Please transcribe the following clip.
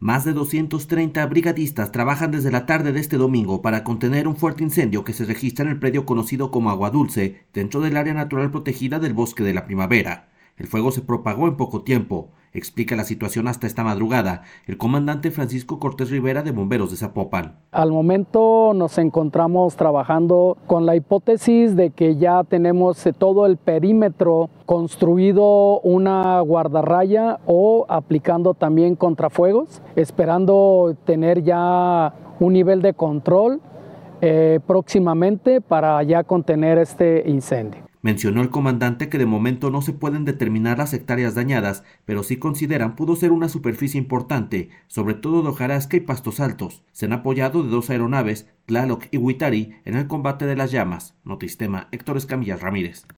Más de 230 brigadistas trabajan desde la tarde de este domingo para contener un fuerte incendio que se registra en el predio conocido como Agua Dulce, dentro del área natural protegida del Bosque de la Primavera. El fuego se propagó en poco tiempo. Explica la situación hasta esta madrugada el comandante Francisco Cortés Rivera de Bomberos de Zapopan. Al momento nos encontramos trabajando con la hipótesis de que ya tenemos todo el perímetro construido una guardarraya o aplicando también contrafuegos, esperando tener ya un nivel de control próximamente para ya contener este incendio. Mencionó el comandante que de momento no se pueden determinar las hectáreas dañadas, pero sí consideran pudo ser una superficie importante, sobre todo de hojarasca y pastos altos. Se han apoyado de 2 aeronaves, Tlaloc y Huitari, en el combate de las llamas. Notistema, Héctor Escamilla Ramírez.